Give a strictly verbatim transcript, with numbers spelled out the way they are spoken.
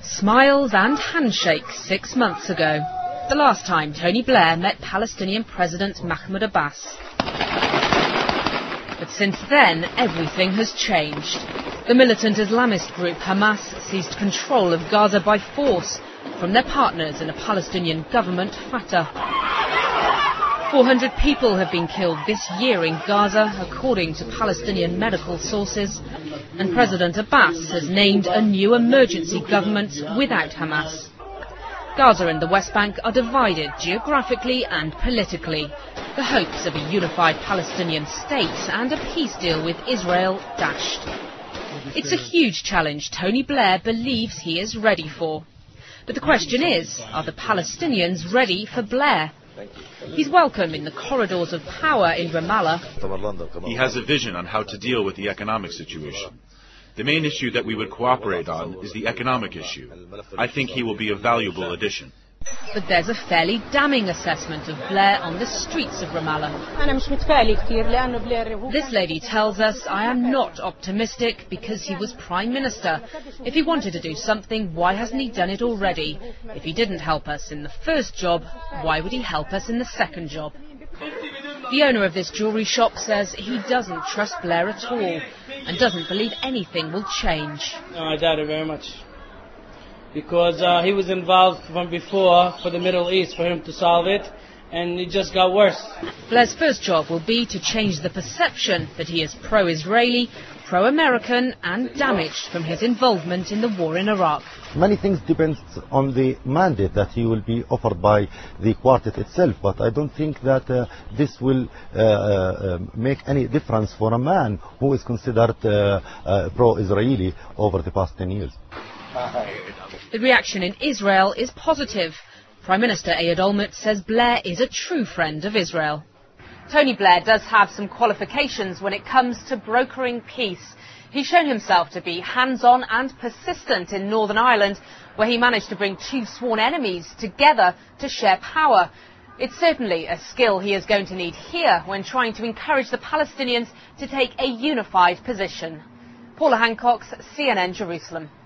Smiles and handshakes six months ago, the last time Tony Blair met Palestinian President Mahmoud Abbas. But since then, everything has changed. The militant Islamist group Hamas seized control of Gaza by force from their partners in a Palestinian government, Fatah. four hundred people have been killed this year in Gaza, according to Palestinian medical sources, and President Abbas has named a new emergency government without Hamas. Gaza and the West Bank are divided geographically and politically. The hopes of a unified Palestinian state and a peace deal with Israel dashed. It's a huge challenge Tony Blair believes he is ready for. But the question is, are the Palestinians ready for Blair? He's welcome in the corridors of power in Ramallah. He has a vision on how to deal with the economic situation. The main issue that we would cooperate on is the economic issue. I think he will be a valuable addition. But there's a fairly damning assessment of Blair on the streets of Ramallah. This lady tells us, I am not optimistic because he was Prime Minister. If he wanted to do something, why hasn't he done it already? If he didn't help us in the first job, why would he help us in the second job? The owner of this jewellery shop says he doesn't trust Blair at all and doesn't believe anything will change. No, I doubt it very much. Because uh, he was involved from before for the Middle East for him to solve it, and it just got worse. Blair's first job will be to change the perception that he is pro-Israeli, pro-American and damaged from his involvement in the war in Iraq. Many things depend on the mandate that he will be offered by the quartet itself, but I don't think that uh, this will uh, uh, make any difference for a man who is considered uh, uh, pro-Israeli over the past ten years. The reaction in Israel is positive. Prime Minister Ehud Olmert says Blair is a true friend of Israel. Tony Blair does have some qualifications when it comes to brokering peace. He's shown himself to be hands-on and persistent in Northern Ireland, where he managed to bring two sworn enemies together to share power. It's certainly a skill he is going to need here when trying to encourage the Palestinians to take a unified position. Paula Hancock, C N N Jerusalem.